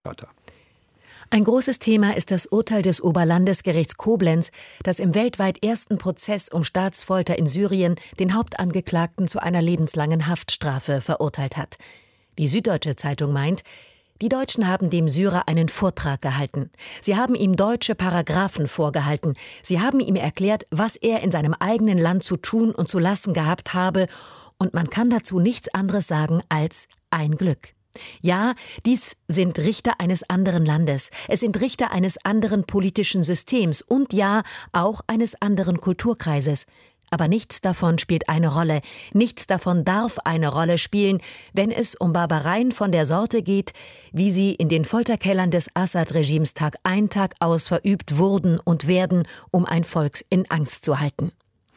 Vater. Ein großes Thema ist das Urteil des Oberlandesgerichts Koblenz, das im weltweit ersten Prozess um Staatsfolter in Syrien den Hauptangeklagten zu einer lebenslangen Haftstrafe verurteilt hat. Die Süddeutsche Zeitung meint, die Deutschen haben dem Syrer einen Vortrag gehalten. Sie haben ihm deutsche Paragraphen vorgehalten. Sie haben ihm erklärt, was er in seinem eigenen Land zu tun und zu lassen gehabt habe. Und man kann dazu nichts anderes sagen als ein Glück. Ja, dies sind Richter eines anderen Landes. Es sind Richter eines anderen politischen Systems und ja, auch eines anderen Kulturkreises. Aber nichts davon spielt eine Rolle. Nichts davon darf eine Rolle spielen, wenn es um Barbareien von der Sorte geht, wie sie in den Folterkellern des Assad-Regimes Tag ein, Tag aus verübt wurden und werden, um ein Volk in Angst zu halten.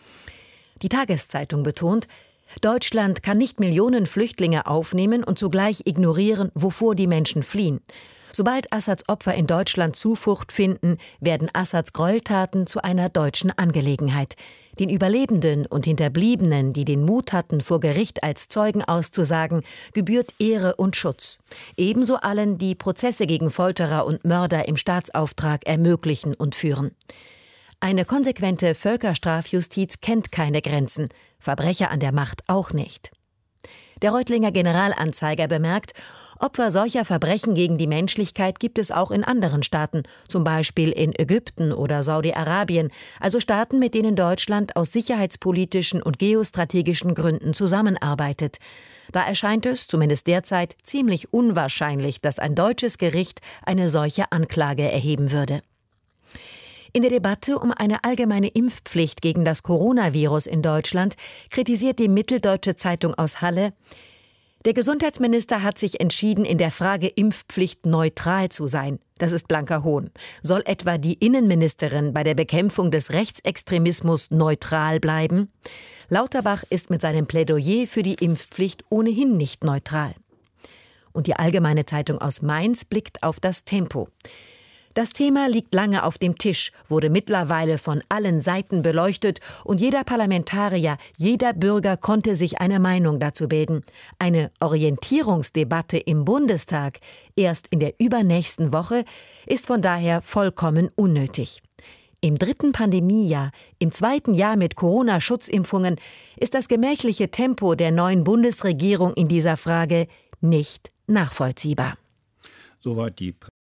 Die Tageszeitung betont, Deutschland kann nicht Millionen Flüchtlinge aufnehmen und zugleich ignorieren, wovor die Menschen fliehen. Sobald Assads Opfer in Deutschland Zuflucht finden, werden Assads Gräueltaten zu einer deutschen Angelegenheit. Den Überlebenden und Hinterbliebenen, die den Mut hatten, vor Gericht als Zeugen auszusagen, gebührt Ehre und Schutz. Ebenso allen, die Prozesse gegen Folterer und Mörder im Staatsauftrag ermöglichen und führen. Eine konsequente Völkerstrafjustiz kennt keine Grenzen, Verbrecher an der Macht auch nicht. Der Reutlinger Generalanzeiger bemerkt, Opfer solcher Verbrechen gegen die Menschlichkeit gibt es auch in anderen Staaten, zum Beispiel in Ägypten oder Saudi-Arabien, also Staaten, mit denen Deutschland aus sicherheitspolitischen und geostrategischen Gründen zusammenarbeitet. Da erscheint es, zumindest derzeit, ziemlich unwahrscheinlich, dass ein deutsches Gericht eine solche Anklage erheben würde. In der Debatte um eine allgemeine Impfpflicht gegen das Coronavirus in Deutschland kritisiert die Mitteldeutsche Zeitung aus Halle: Der Gesundheitsminister hat sich entschieden, in der Frage Impfpflicht neutral zu sein. Das ist blanker Hohn. Soll etwa die Innenministerin bei der Bekämpfung des Rechtsextremismus neutral bleiben? Lauterbach ist mit seinem Plädoyer für die Impfpflicht ohnehin nicht neutral. Und die Allgemeine Zeitung aus Mainz blickt auf das Tempo. Das Thema liegt lange auf dem Tisch, wurde mittlerweile von allen Seiten beleuchtet und jeder Parlamentarier, jeder Bürger konnte sich eine Meinung dazu bilden. Eine Orientierungsdebatte im Bundestag erst in der übernächsten Woche ist von daher vollkommen unnötig. Im 3. Pandemiejahr, im 2. Jahr mit Corona-Schutzimpfungen, ist das gemächliche Tempo der neuen Bundesregierung in dieser Frage nicht nachvollziehbar. Soweit die